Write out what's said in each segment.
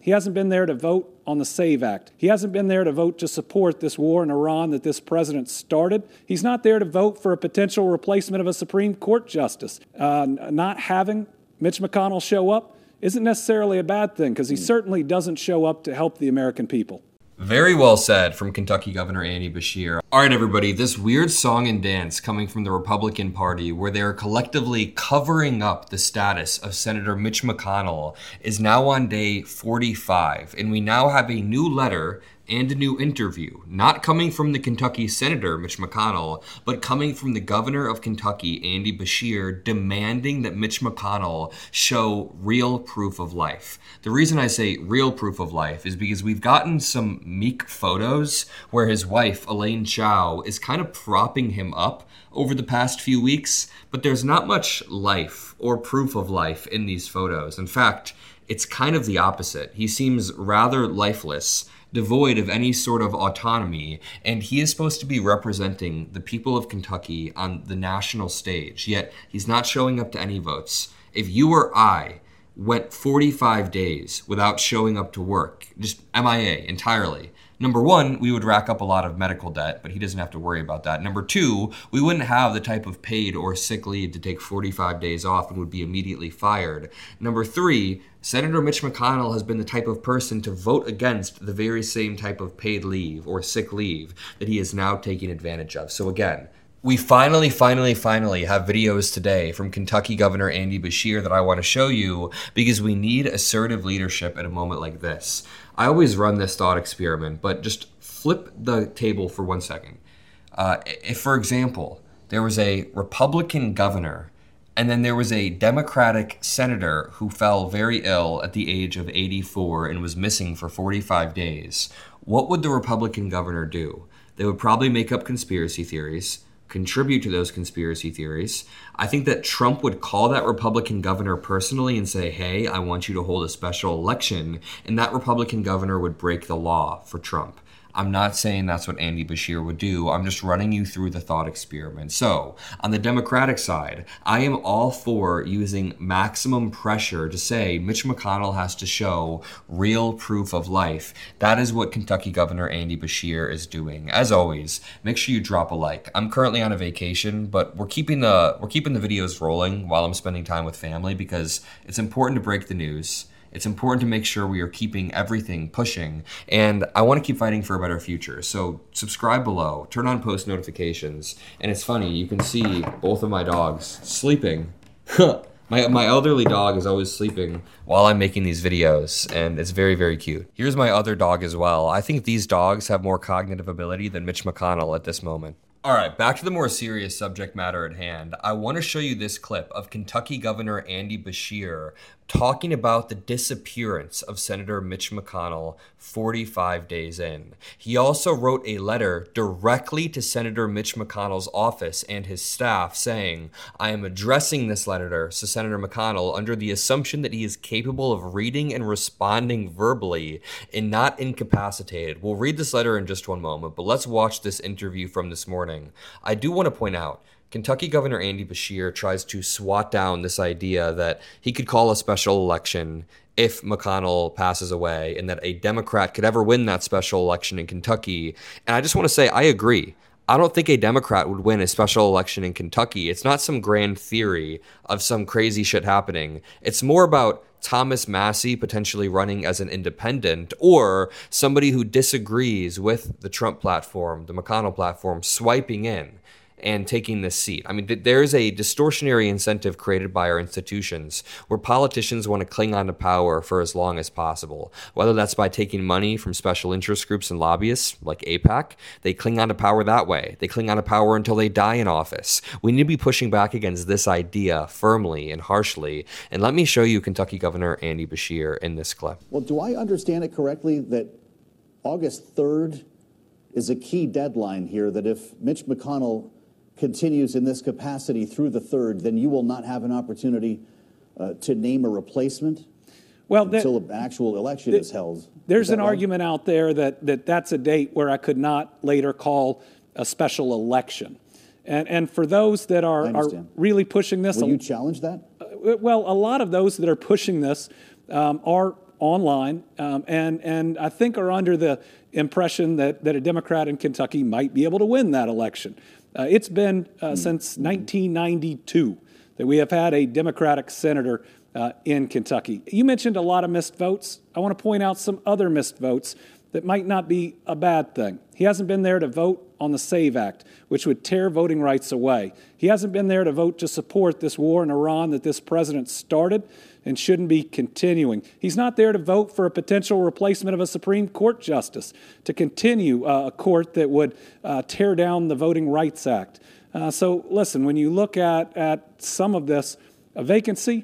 He hasn't been there to vote on the SAVE Act. He hasn't been there to vote to support this war in Iran that this president started. He's not there to vote for a potential replacement of a Supreme Court justice. Not having Mitch McConnell show up isn't necessarily a bad thing, because he certainly doesn't show up to help the American people. Very well said from Kentucky Governor Andy Beshear. All right, everybody, this weird song and dance coming from the Republican Party, where they are collectively covering up the status of Senator Mitch McConnell, is now on day 45, and we now have a new letter and a new interview, not coming from the Kentucky Senator, Mitch McConnell, but coming from the governor of Kentucky, Andy Beshear, demanding that Mitch McConnell show real proof of life. The reason I say real proof of life is because we've gotten some meek photos where his wife, Elaine Chao, is kind of propping him up over the past few weeks, but there's not much life or proof of life in these photos. In fact, it's kind of the opposite. He seems rather lifeless, devoid of any sort of autonomy, and he is supposed to be representing the people of Kentucky on the national stage, yet he's not showing up to any votes. If you or I went 45 days without showing up to work, just MIA entirely, number one, we would rack up a lot of medical debt, but he doesn't have to worry about that. Number two, we wouldn't have the type of paid or sick leave to take 45 days off and would be immediately fired. Number three, Senator Mitch McConnell has been the type of person to vote against the very same type of paid leave or sick leave that he is now taking advantage of. So again, we finally have videos today from Kentucky Governor Andy Beshear that I want to show you because we need assertive leadership at a moment like this. I always run this thought experiment, but just flip the table for 1 second. If, for example, there was a Republican governor and then there was a Democratic senator who fell very ill at the age of 84 and was missing for 45 days, what would the Republican governor do? They would probably make up conspiracy theories, contribute to those conspiracy theories. I think that Trump would call that Republican governor personally and say, hey, I want you to hold a special election, and that Republican governor would break the law for Trump. I'm not saying that's what Andy Beshear would do. I'm just running you through the thought experiment. So, on the Democratic side, I am all for using maximum pressure to say Mitch McConnell has to show real proof of life. That is what Kentucky Governor Andy Beshear is doing. As always, make sure you drop a like. I'm currently on a vacation, but we're keeping the videos rolling while I'm spending time with family because it's important to break the news. It's important to make sure we are keeping everything pushing, and I want to keep fighting for a better future. So subscribe below, turn on post notifications, and it's funny, you can see both of my dogs sleeping. My elderly dog is always sleeping while I'm making these videos, and it's very, very cute. Here's my other dog as well. I think these dogs have more cognitive ability than Mitch McConnell at this moment. All right, back to the more serious subject matter at hand. I want to show you this clip of Kentucky Governor Andy Beshear talking about the disappearance of Senator Mitch McConnell 45 days in. He also wrote a letter directly to Senator Mitch McConnell's office and his staff saying, I am addressing this letter to Senator McConnell under the assumption that he is capable of reading and responding verbally and not incapacitated. We'll read this letter in just one moment, but let's watch this interview from this morning. I do want to point out, Kentucky Governor Andy Beshear tries to swat down this idea that he could call a special election if McConnell passes away and that a Democrat could ever win that special election in Kentucky. And I just want to say, I agree. I don't think a Democrat would win a special election in Kentucky. It's not some grand theory of some crazy shit happening. It's more about Thomas Massie potentially running as an independent or somebody who disagrees with the Trump platform, the McConnell platform, swiping in and taking this seat. I mean, there's a distortionary incentive created by our institutions where politicians want to cling on to power for as long as possible, whether that's by taking money from special interest groups and lobbyists like AIPAC. They cling on to power that way. They cling on to power until they die in office. We need to be pushing back against this idea firmly and harshly. And let me show you Kentucky Governor Andy Beshear in this clip. Well, do I understand it correctly that August 3rd is a key deadline here, that if Mitch McConnell continues in this capacity through the 3rd, then you will not have an opportunity to name a replacement until an actual election is held? There's an argument out there that that's a date where I could not later call a special election. And for those that are really pushing this... Will you challenge that? Well, a lot of those that are pushing this are online, and I think are under the impression that a Democrat in Kentucky might be able to win that election. It's been since 1992 that we have had a Democratic senator in Kentucky. You mentioned a lot of missed votes. I want to point out some other missed votes that might not be a bad thing. He hasn't been there to vote on the SAVE Act, which would tear voting rights away. He hasn't been there to vote to support this war in Iran that this president started and shouldn't be continuing. He's not there to vote for a potential replacement of a Supreme Court justice, to continue a court that would tear down the Voting Rights Act. So listen, when you look at some of this, a vacancy,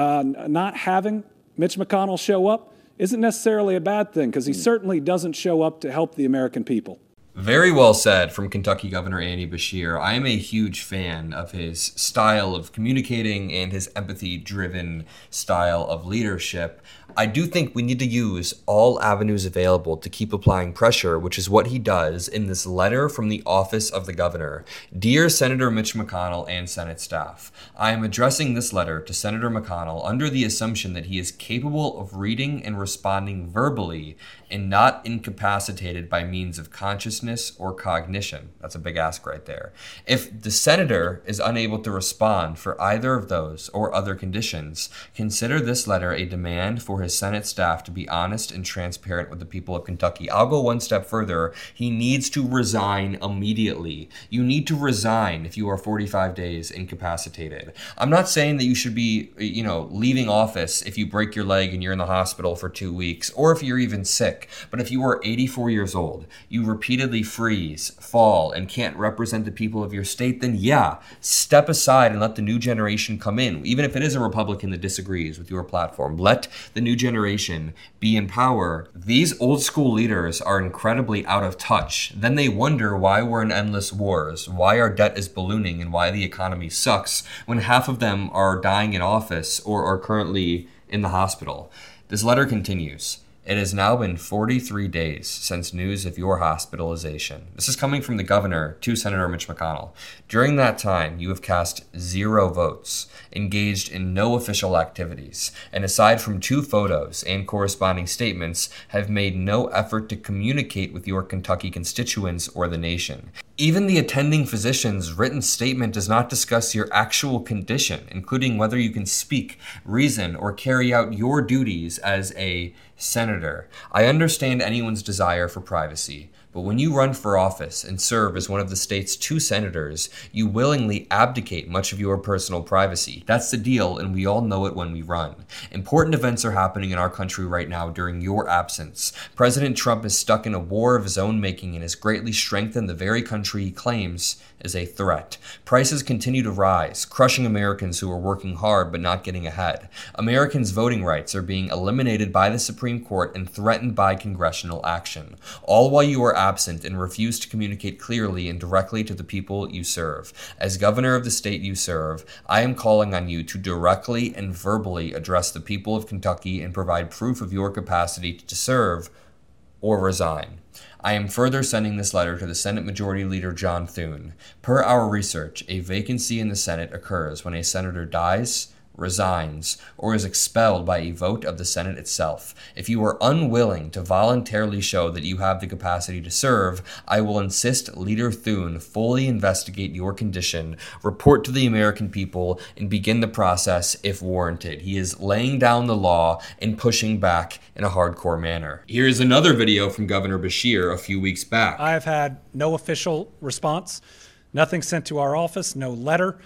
not having Mitch McConnell show up isn't necessarily a bad thing, because he certainly doesn't show up to help the American people. Very well said from Kentucky Governor Andy Beshear. I am a huge fan of his style of communicating and his empathy-driven style of leadership. I do think we need to use all avenues available to keep applying pressure, which is what he does in this letter from the office of the governor. Dear Senator Mitch McConnell and Senate staff, I am addressing this letter to Senator McConnell under the assumption that he is capable of reading and responding verbally and not incapacitated by means of consciousness or cognition. That's a big ask right there. If the senator is unable to respond for either of those or other conditions, consider this letter a demand for his Senate staff to be honest and transparent with the people of Kentucky. I'll go one step further. He needs to resign immediately. You need to resign if you are 45 days incapacitated. I'm not saying that you should be, leaving office if you break your leg and you're in the hospital for 2 weeks, or if you're even sick. But if you are 84 years old, you repeatedly freeze, fall, and can't represent the people of your state, then step aside and let the new generation come in. Even if it is a Republican that disagrees with your platform, let the new generation be in power. These old school leaders are incredibly out of touch. Then they wonder why we're in endless wars, why our debt is ballooning, and why the economy sucks, when half of them are dying in office or are currently in the hospital. This letter continues. It has now been 43 days since news of your hospitalization. This is coming from the governor to Senator Mitch McConnell. During that time, you have cast 0 votes, engaged in no official activities, and aside from 2 photos and corresponding statements, have made no effort to communicate with your Kentucky constituents or the nation. Even the attending physician's written statement does not discuss your actual condition, including whether you can speak, reason, or carry out your duties as a senator. I understand anyone's desire for privacy, but when you run for office and serve as one of the state's 2 senators, you willingly abdicate much of your personal privacy. That's the deal, and we all know it when we run. Important events are happening in our country right now during your absence. President Trump is stuck in a war of his own making and has greatly strengthened the very country he claims is a threat. Prices continue to rise, crushing Americans who are working hard but not getting ahead. Americans' voting rights are being eliminated by the Supreme Court and threatened by congressional action, all while you are absent and refuse to communicate clearly and directly to the people you serve. As governor of the state you serve, I am calling on you to directly and verbally address the people of Kentucky and provide proof of your capacity to serve or resign. I am further sending this letter to the Senate Majority Leader John Thune. Per our research, a vacancy in the Senate occurs when a senator dies, resigns, or is expelled by a vote of the Senate itself. If you are unwilling to voluntarily show that you have the capacity to serve, I will insist Leader Thune fully investigate your condition, report to the American people, and begin the process if warranted. He is laying down the law and pushing back in a hardcore manner. Here's another video from Governor Beshear a few weeks back. I have had no official response, nothing sent to our office, no letter.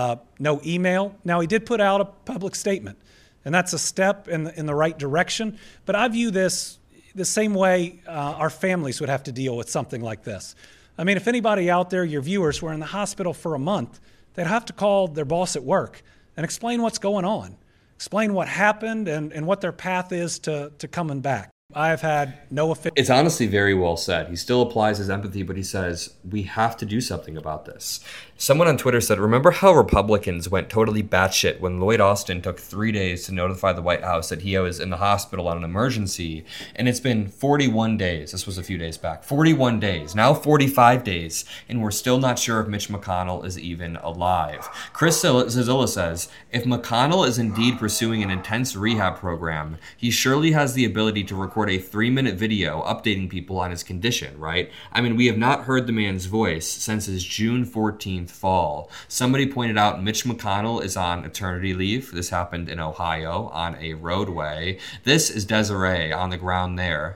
No email. Now, he did put out a public statement, and that's a step in the right direction. But I view this the same way our families would have to deal with something like this. I mean, if anybody out there, your viewers, were in the hospital for a month, they'd have to call their boss at work and explain what's going on, explain what happened and what their path is to coming back. I have had no official... It's honestly very well said. He still applies his empathy, but he says, we have to do something about this. Someone on Twitter said, remember how Republicans went totally batshit when Lloyd Austin took 3 days to notify the White House that he was in the hospital on an emergency, and it's been 41 days. This was a few days back. 41 days, now 45 days, and we're still not sure if Mitch McConnell is even alive. Chris Cillizilla says, if McConnell is indeed pursuing an intense rehab program, he surely has the ability to record a 3-minute video updating people on his condition, right? I mean, we have not heard the man's voice since his June 14th fall. Somebody pointed out Mitch McConnell is on maternity leave. This happened in Ohio on a roadway. This is Desiree on the ground there.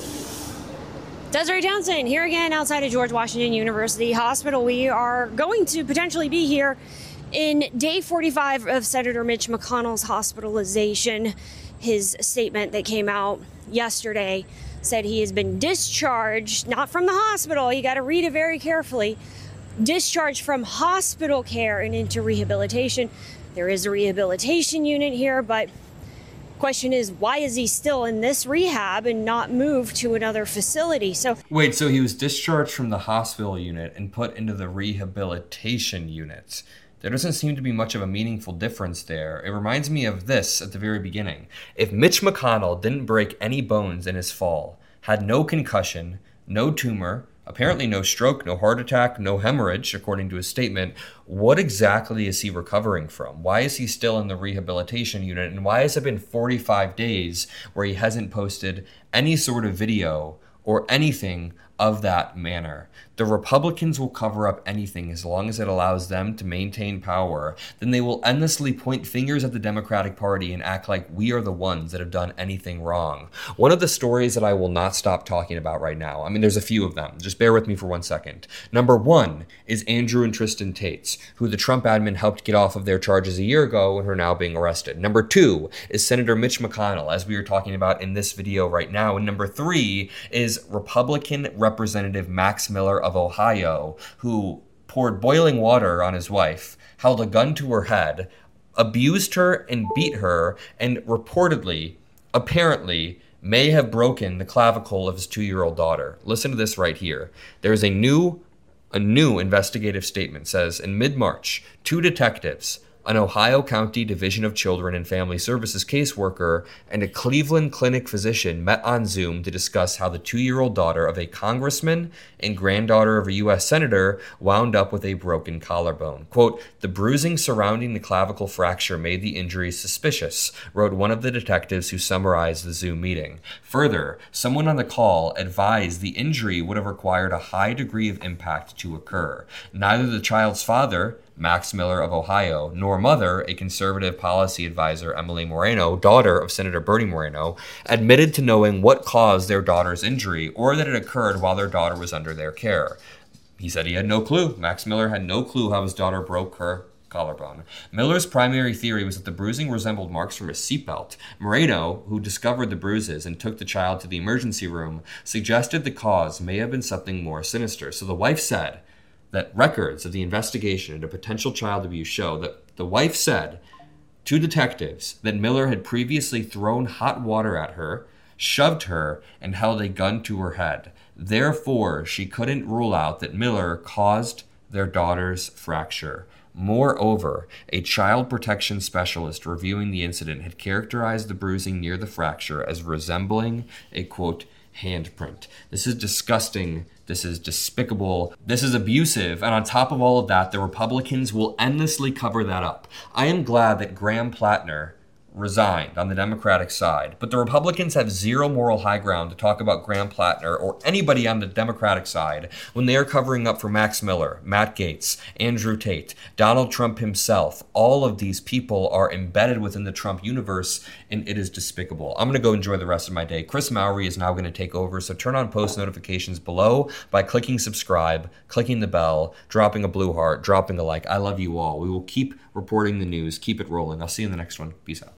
Desiree Townsend here again outside of George Washington University Hospital. We are going to potentially be here in day 45 of Senator Mitch McConnell's hospitalization. His statement that came out yesterday said he has been discharged, not from the hospital, you got to read it very carefully, discharged from hospital care and into rehabilitation. There is a rehabilitation unit here, but question is, why is he still in this rehab and not moved to another facility? So wait, so he was discharged from the hospital unit and put into the rehabilitation unit. There doesn't seem to be much of a meaningful difference there. It reminds me of this at the very beginning. If Mitch McConnell didn't break any bones in his fall, had no concussion, no tumor, apparently no stroke, no heart attack, no hemorrhage, according to his statement, what exactly is he recovering from? Why is he still in the rehabilitation unit? And why has it been 45 days where he hasn't posted any sort of video or anything of that manner? The Republicans will cover up anything as long as it allows them to maintain power. Then they will endlessly point fingers at the Democratic Party and act like we are the ones that have done anything wrong. One of the stories that I will not stop talking about right now, I mean, there's a few of them. Just bear with me for 1 second. Number one is Andrew and Tristan Tates, who the Trump admin helped get off of their charges a year ago and are now being arrested. Number two is Senator Mitch McConnell, as we are talking about in this video right now. And number three is Republican Representative Max Miller of Ohio, who poured boiling water on his wife, held a gun to her head, abused her and beat her, and reportedly, apparently, may have broken the clavicle of his 2-year-old daughter. Listen to this right here. There is a new investigative statement. Says, in mid-March, 2 detectives, an Ohio County Division of Children and Family Services caseworker, and a Cleveland Clinic physician met on Zoom to discuss how the 2-year-old daughter of a congressman and granddaughter of a U.S. senator wound up with a broken collarbone. Quote, the bruising surrounding the clavicle fracture made the injury suspicious, wrote one of the detectives who summarized the Zoom meeting. Further, someone on the call advised the injury would have required a high degree of impact to occur. Neither the child's father, Max Miller of Ohio, nor mother, a conservative policy advisor, Emily Moreno, daughter of Senator Bernie Moreno, admitted to knowing what caused their daughter's injury or that it occurred while their daughter was under their care. He said he had no clue. Max Miller had no clue how his daughter broke her collarbone. Miller's primary theory was that the bruising resembled marks from a seatbelt. Moreno, who discovered the bruises and took the child to the emergency room, suggested the cause may have been something more sinister. So the wife said that records of the investigation into potential child abuse show that the wife said to detectives that Miller had previously thrown hot water at her, shoved her, and held a gun to her head. Therefore, she couldn't rule out that Miller caused their daughter's fracture. Moreover, a child protection specialist reviewing the incident had characterized the bruising near the fracture as resembling a, quote, handprint. This is disgusting. This is despicable. This is abusive. And on top of all of that, the Republicans will endlessly cover that up. I am glad that Graham Plattner resigned on the Democratic side, but the Republicans have zero moral high ground to talk about Graham Plattner or anybody on the Democratic side when they are covering up for Max Miller, Matt Gaetz, Andrew Tate, Donald Trump himself. All of these people are embedded within the Trump universe, and it is despicable. I'm going to go enjoy the rest of my day. Chris Mowry is now going to take over, so turn on post notifications below by clicking subscribe, clicking the bell, dropping a blue heart, dropping a like. I love you all. We will keep reporting the news. Keep it rolling. I'll see you in the next one. Peace out.